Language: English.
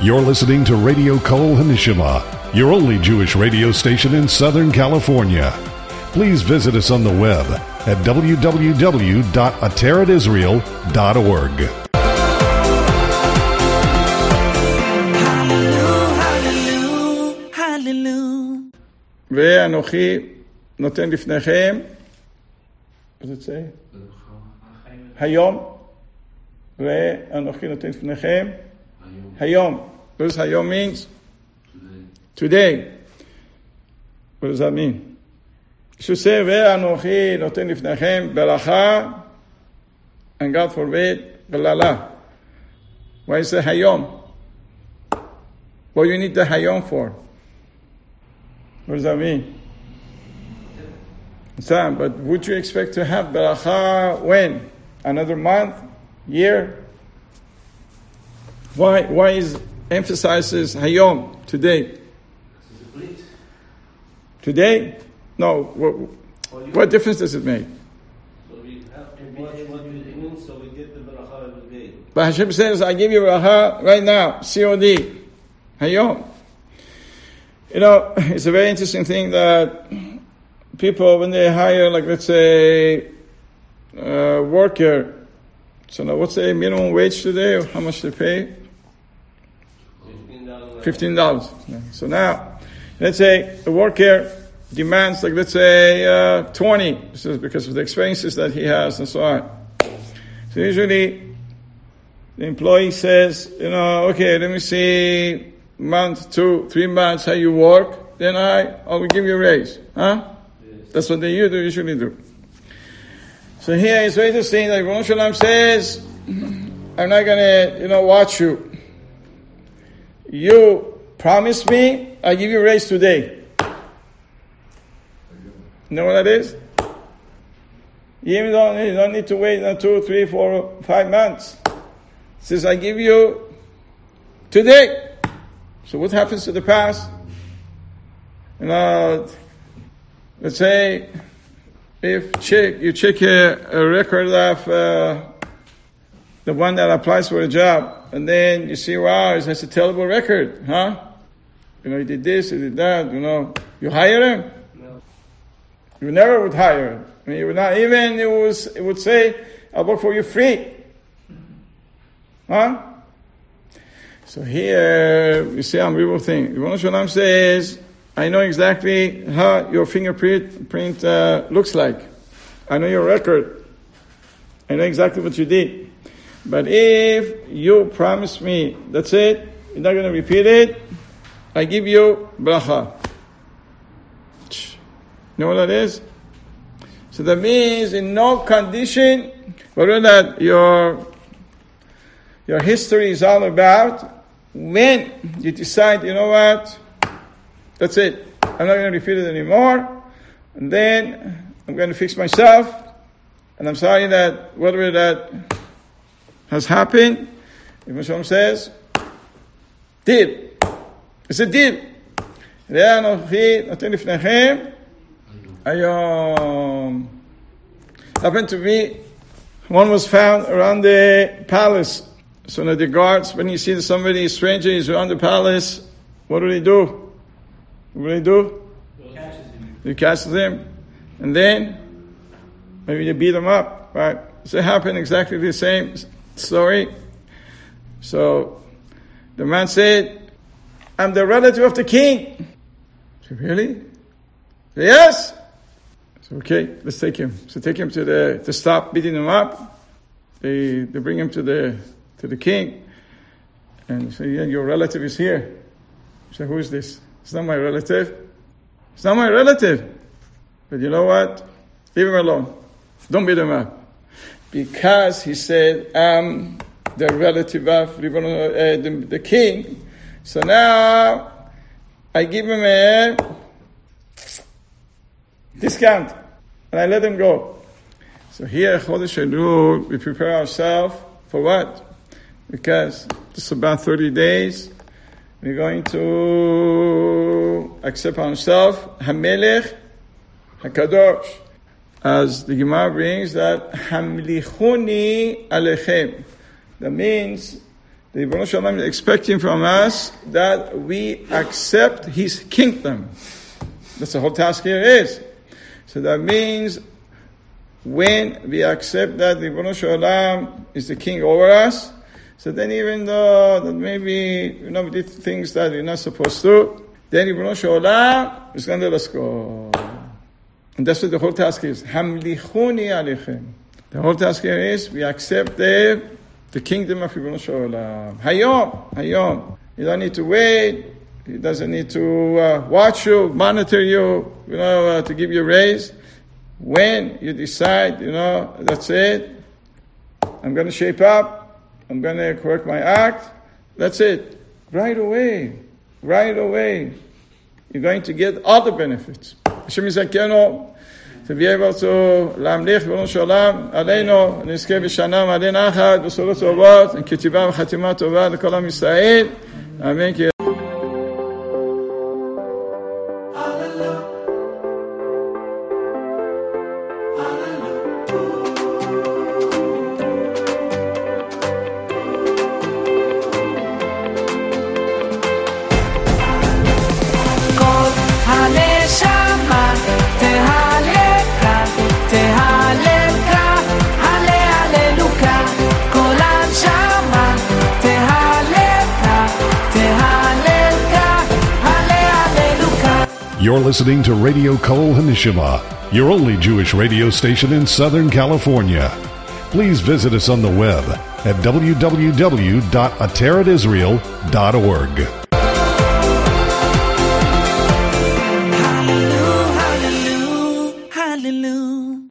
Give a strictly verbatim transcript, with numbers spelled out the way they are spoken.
You're listening to Radio Kol Hanishima, your only Jewish radio station in Southern California. Please visit us on the web at w w w dot ateret israel dot org. ואנוכי נותן לפניכם, what does it say? היום. ואנוכי נותן לפניכם. Hayom. What does Hayom means? Today. Today. What does that mean? You should say, Ve'anochi noten lifnechem beracha, and God forbid, Galala. Why is it Hayom? What do you need the Hayom for? What does that mean? Sam, but would you expect to have beracha when? Another month? Year? Why why is emphasizes Hayom today? Today? No. What, what difference does it make? So we have to watch what we do, so we get the beracha every day. But Hashem says, I give you beracha right now, C O D, Hayom. You know, it's a very interesting thing that people, when they hire, like let's say, a worker, so now what's the minimum wage today, or how much they pay? fifteen dollars. So now, let's say a worker demands, like let's say, uh, twenty, this is because of the experiences that he has and so on. So usually, the employee says, you know, okay, let me see, month, two, three months how you work, then I, I will give you a raise. Huh? Yes. That's what they usually do. So here it's very interesting that Rebbeinu Shalom says, I'm not going to, you know, watch you. You promise me, I'll give you a raise today. You know what that is? You even don't, you don't need to wait no, two, three, four, five months. It says, I give you today. So what happens to the past? You know, let's say, if check, you check a, a record of uh, the one that applies for a job, and then you see, wow, it's a terrible record, huh? You know, he did this, he did that, you know. You hire him? No. You never would hire him. I mean, you would not, even it, was, it would say, I'll work for you free. Huh? So here, you see an unbelievable thing. Rebbeinu Shalom says, I know exactly how your fingerprint print, uh, looks like. I know your record. I know exactly what you did. But if you promise me, that's it, you're not going to repeat it, I give you bracha. You know what that is? So that means in no condition, whatever that your, your history is all about, when you decide, you know what, that's it, I'm not going to repeat it anymore, and then I'm going to fix myself, and I'm sorry that whatever that has happened, Rebbeinu Shalom says, deal. It's a deal. Happened to be, one was found around the palace. So now the guards, when you see somebody, a stranger, is around the palace, what do they do? What do they do? They catch him. And then, maybe they beat him up, right? So it happened exactly the same story. So, the man said, I'm the relative of the king. I said, really? Said, yes. So, okay, let's take him. So take him to the, to stop beating him up. They, they bring him to the, to the king. And say, yeah, your relative is here. I said, who is this? It's not my relative. It's not my relative. But you know what? Leave him alone. Don't beat him up. Because he said, I'm the relative of uh, the, the king. So now, I give him a discount. And I let him go. So here, Chodesh Elul, we prepare ourselves for what? Because it's about thirty days. We're going to accept ourselves HaMelech HaKadosh. As the Gemara brings that Hamlichuni Alechem. That means The Ribono Shel Olam is expecting from us that we accept His kingdom. That's the whole task here is. So that means when we accept that the Ribono Shel Olam is the king over us, so then even though that maybe you know we did things that we're not supposed to, then Ribono Shel Olam is going to let us go. And that's what the whole task is. Hamlichuni alechem. The whole task here is we accept the, the kingdom of Ribono Shel Olam. Hayom, Hayom. You don't need to wait. He doesn't need to uh, watch you, monitor you, you know, uh, to give you a raise. When you decide, you know, that's it. I'm going to shape up. I'm going to correct my act. That's it. Right away. Right away. You're going to get all the benefits. Hashem Yizakenu, to be able to להמליך Ribono Shel Olam עלינו, נזכה בשנה מלא נחת, בשורות טובות, כתיבה וחתימה טובה לכל עם ישראל. אמן. You're listening to Radio Kol HaNeshama, your only Jewish radio station in Southern California. Please visit us on the web at w w w dot ateret israel dot org.